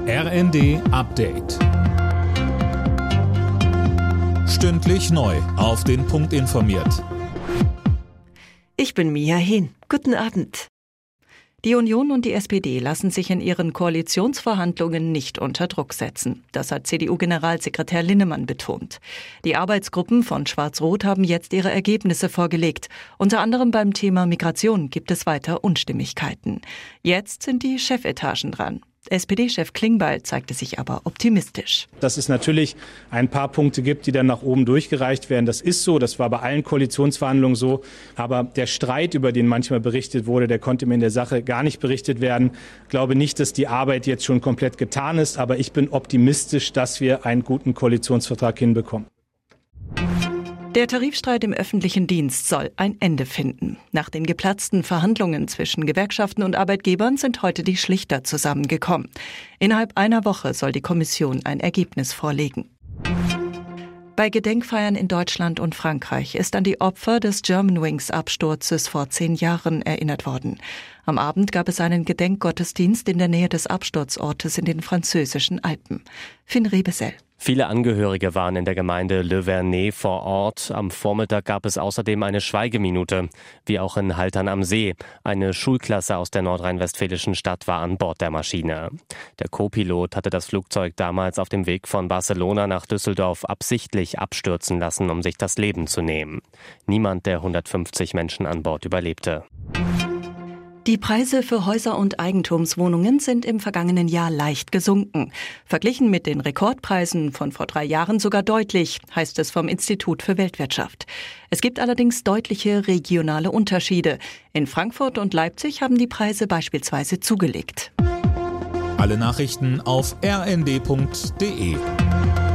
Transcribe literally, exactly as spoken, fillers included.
R N D Update. Stündlich neu auf den Punkt informiert. Ich bin Mia Hehn. Guten Abend. Die Union und die S P D lassen sich in ihren Koalitionsverhandlungen nicht unter Druck setzen. Das hat C D U-Generalsekretär Linnemann betont. Die Arbeitsgruppen von Schwarz-Rot haben jetzt ihre Ergebnisse vorgelegt. Unter anderem beim Thema Migration gibt es weiter Unstimmigkeiten. Jetzt sind die Chefetagen dran. S P D-Chef Klingbeil zeigte sich aber optimistisch. Dass es natürlich ein paar Punkte gibt, die dann nach oben durchgereicht werden. Das ist so, das war bei allen Koalitionsverhandlungen so. Aber der Streit, über den manchmal berichtet wurde, der konnte mir in der Sache gar nicht berichtet werden. Ich glaube nicht, dass die Arbeit jetzt schon komplett getan ist, aber ich bin optimistisch, dass wir einen guten Koalitionsvertrag hinbekommen. Der Tarifstreit im öffentlichen Dienst soll ein Ende finden. Nach den geplatzten Verhandlungen zwischen Gewerkschaften und Arbeitgebern sind heute die Schlichter zusammengekommen. Innerhalb einer Woche soll die Kommission ein Ergebnis vorlegen. Bei Gedenkfeiern in Deutschland und Frankreich ist an die Opfer des Germanwings-Absturzes vor zehn Jahren erinnert worden. Am Abend gab es einen Gedenkgottesdienst in der Nähe des Absturzortes in den französischen Alpen. Finn Rebesell. Viele Angehörige waren in der Gemeinde Le Vernet vor Ort. Am Vormittag gab es außerdem eine Schweigeminute, wie auch in Haltern am See. Eine Schulklasse aus der nordrhein-westfälischen Stadt war an Bord der Maschine. Der Co-Pilot hatte das Flugzeug damals auf dem Weg von Barcelona nach Düsseldorf absichtlich abstürzen lassen, um sich das Leben zu nehmen. Niemand der hundertfünfzig Menschen an Bord überlebte. Die Preise für Häuser und Eigentumswohnungen sind im vergangenen Jahr leicht gesunken. Verglichen mit den Rekordpreisen von vor drei Jahren sogar deutlich, heißt es vom Institut für Weltwirtschaft. Es gibt allerdings deutliche regionale Unterschiede. In Frankfurt und Leipzig haben die Preise beispielsweise zugelegt. Alle Nachrichten auf r n d punkt d e.